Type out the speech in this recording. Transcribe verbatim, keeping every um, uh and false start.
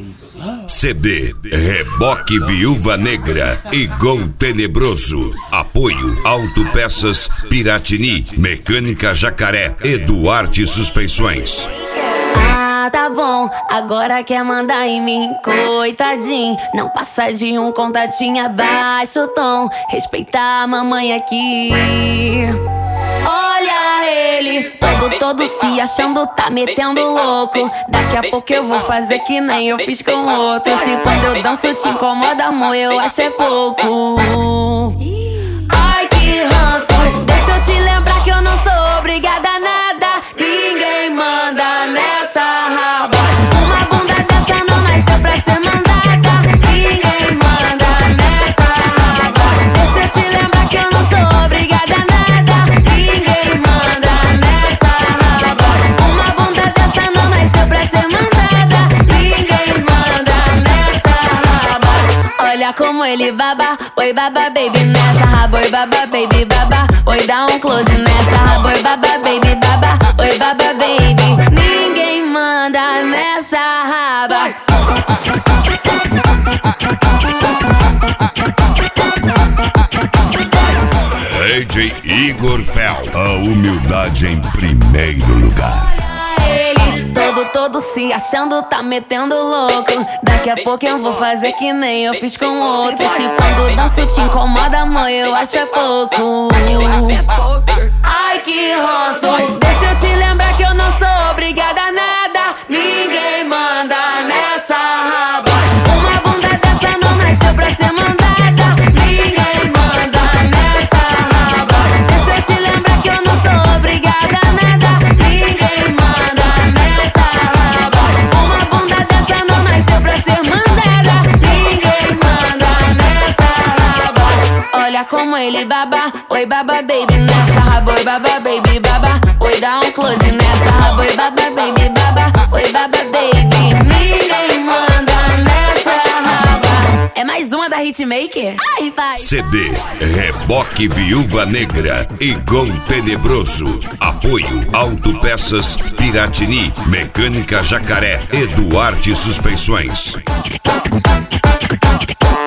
C D Reboque Viúva Negra e Gol Tenebroso. Apoio Autopeças Piratini, Mecânica Jacaré e Duarte Suspensões. Ah, tá bom, agora quer mandar em mim, coitadinho. Não passa de um contatinho abaixo o tom. Respeitar a mamãe aqui. Olha ele, todo, todo se achando, tá metendo louco. Daqui a pouco eu vou fazer que nem eu fiz com outro. Se quando eu danço te incomoda, amor, eu acho é pouco. Ai, que ranço, deixa eu te lembrar que eu não sou obrigada a nada. Ninguém manda nessa raba. Uma bunda dessa não nasceu pra ser mandada. Ninguém manda nessa raba. Deixa eu te lembrar que eu não sou obrigada a nada. Ninguém manda nessa raba. Uma bunda dessa não nasceu pra ser mandada. Ninguém manda nessa raba. Olha como ele baba. Oi baba baby nessa raba. Oi baba baby baba. Oi dá um close nessa raba. Oi baba baby baba. Oi baba baby. Ninguém manda nessa raba. D J Igor Fel, a humildade em primeiro lugar. Ele, todo, todo se achando, tá metendo louco. Daqui a pouco eu vou fazer que nem eu fiz com outro. Se quando danço te incomoda, mãe, eu acho é pouco. Ai, que ranço, deixa eu te lembrar que eu não sou obrigada a nada. Ninguém manda nessa raba. Uma bunda dessa não nasceu pra ser mandada. Ninguém manda nessa raba. Deixa eu te lembrar que eu não sou obrigada a nada. Ninguém manda nessa raba. Uma bunda dessa não nasceu pra ser mandada. Ninguém manda nessa raba. Olha como ele baba. Oi baba baby nessa raba. Oi baba baby baba. Oi dá um close nessa raba. Oi baba baby baba. Oi baba baby. Ninguém manda nessa raba. É mais uma da Hitmaker? Ai, pai. C D Reboque Viúva Negra e Gol Tenebroso. Apoio Autopeças Piratini, Mecânica Jacaré e Duarte Suspensões.